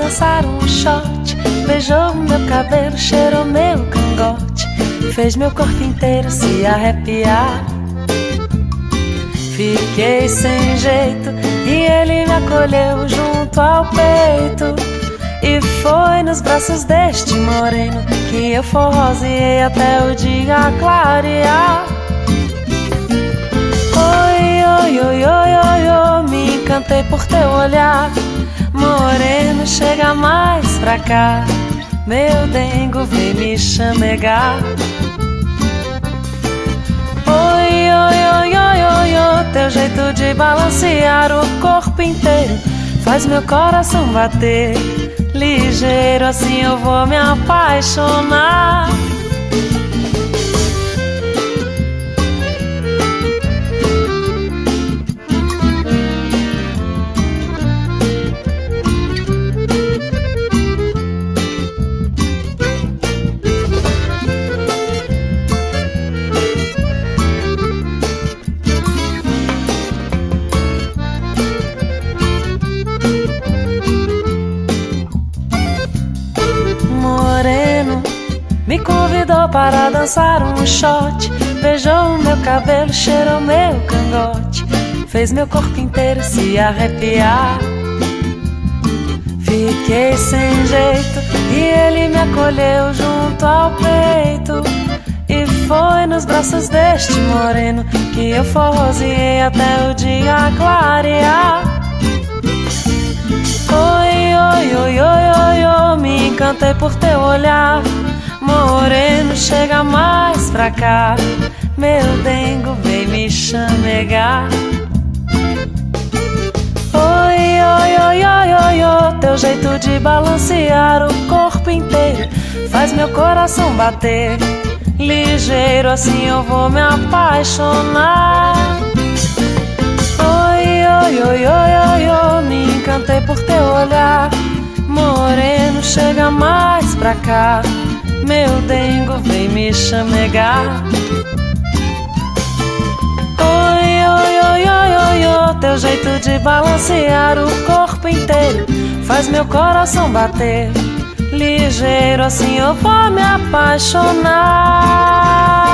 dançar um shot. Beijou meu cabelo, cheirou meu cangote, fez meu corpo inteiro se arrepiar. Fiquei sem jeito e ele me acolheu junto ao peito. E foi nos braços deste moreno que eu forroseei até o dia clarear. Oi, oi, oi, oi, oi, oi, me encantei por teu olhar. Moreno, chega mais pra cá, meu dengo vem me chamegar. Oi, oi, oi, oi, oi, oi, teu jeito de balancear o corpo inteiro faz meu coração bater ligeiro, assim eu vou me apaixonar. Me convidou para dançar um shot, beijou meu cabelo, cheirou meu cangote, fez meu corpo inteiro se arrepiar. Fiquei sem jeito e ele me acolheu junto ao peito. E foi nos braços deste moreno que eu forroseei até o dia clarear. Oi, oi, oi, oi, oi, oi, me encantei por teu olhar. Moreno, chega mais pra cá, meu dengo vem me chamegar. Oi, oi, oi, oi, oi, oi, teu jeito de balancear o corpo inteiro faz meu coração bater ligeiro, assim eu vou me apaixonar. Oi, oi, oi, oi, oi, oi, me encantei por teu olhar. Moreno, chega mais pra cá, meu dengo vem me chamegar. Oi, oi, oi, oi, oi, oi, teu jeito de balancear o corpo inteiro faz meu coração bater ligeiro, assim eu vou me apaixonar.